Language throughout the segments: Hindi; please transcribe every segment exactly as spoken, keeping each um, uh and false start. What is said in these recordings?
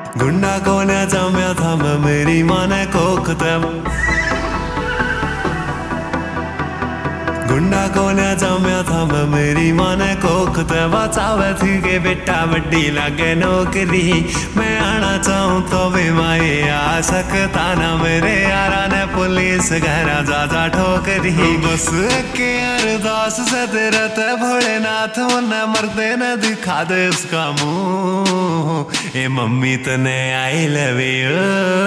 गुंडा कोन्या जम्या था मैं मेरी माँ ने कोख तब गुंडा कोन्या जम्या था मैं मेरी माँ ने कोख तब बचावे थी के बेटा बड्डी लागे नौकरी मैं आना चाहूँ तो भी माए आ सकता ना मेरे यारा ने पुलिस घरा जा जा ठोकरी बस के अरदास से तेरा ते भोलेनाथ मुन्ना मरते न दिखा दे उसका मुंह ए मम्मी तने आई लव यू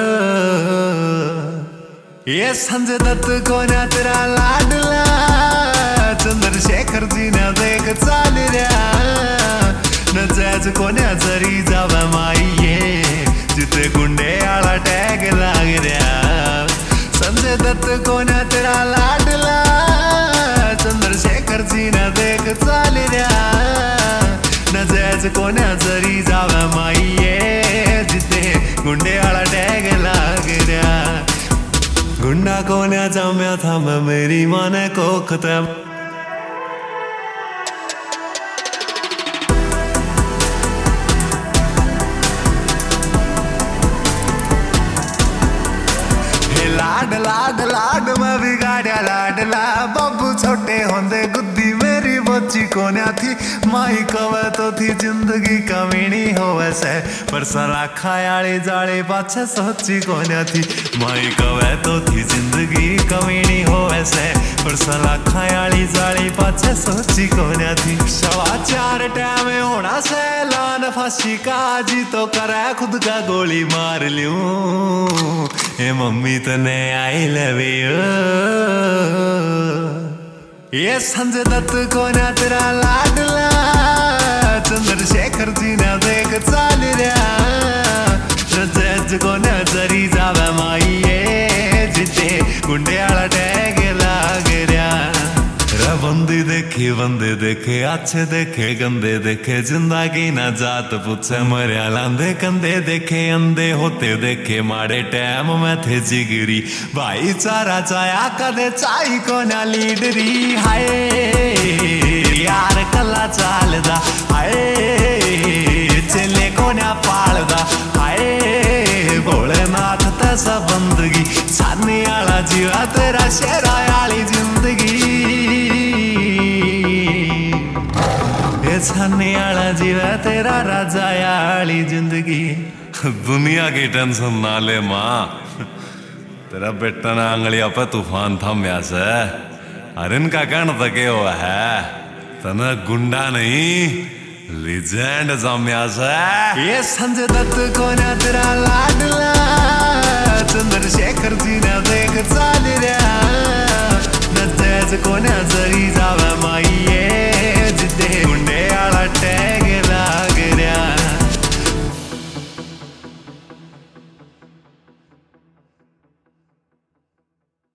ये संजय दत्त कोन्या तेरा लाडला चंद्रशेखर जी ने देख चाल रहा न जैज कोन्या जरी जावे माईये जिते गुंडे आला टैग लाग रहा संजय दत्त कोन्या तेरा लाडला चंद्रशेखर जी ने देख चाल रहा न जैज कोन्या जरी जावे माईये जिते गुंडे आला टैग लाग रहा गुंडा कोन्या जम्या था मैं मेरी माँ ने कोख तब लाड लाड लाड मैं बिगाड़िया लाडला बाबू छोटे होंदे गुद्दी मेरी बच्ची कोन्या थी माई कवे तो थी जिंदगी कमीनी हो वैसे पर सला खायाली जाली पाछे सोची कोन्या थी माई कवे तो थी जिंदगी कमीनी हो वैसे पर सला खायाली जाली पाछे सोची कोन्या थी सवा चार टाइम होना सैलान फांसी का जी तो करे खुद का गोली मार लूं ए मम्मी तने आई लव यू ये संजय दत्त कोन्या तेरा लाडला चंद्रशेखर जी ने देख चाल रहा जज कोन्या जरी जावे माईये जिते गुंडे आला टैग लाग रहा बंदी देखे बंदे देखे अच्छे देखे गंदे देखे जिंदगी ना जात पूछे मरिया लांदे कंधे देखे अंधे होते देखे माड़े टैम में थे जिगरी भाईचारा चाया कदे चाई कोन्या लीडरी हाय यार कला चालदा हाय चले कोन्या पालदा हाय भोलेनाथ तैसा बंदगी छाने आला जीवा तेरा शेरा आली जिंदगी छाने आला जीवा तेरा राजा आली जिंदगी दुनिया की टेंशन ना ले माँ तेरा बेटा ना आंगलिया पे तूफान थम्या से अरे इनका कहना तो क्या हुआ है तना गुंडा नहीं लीजेंड जम्या से ये संजय दत्त कोन्या तेरा लाडला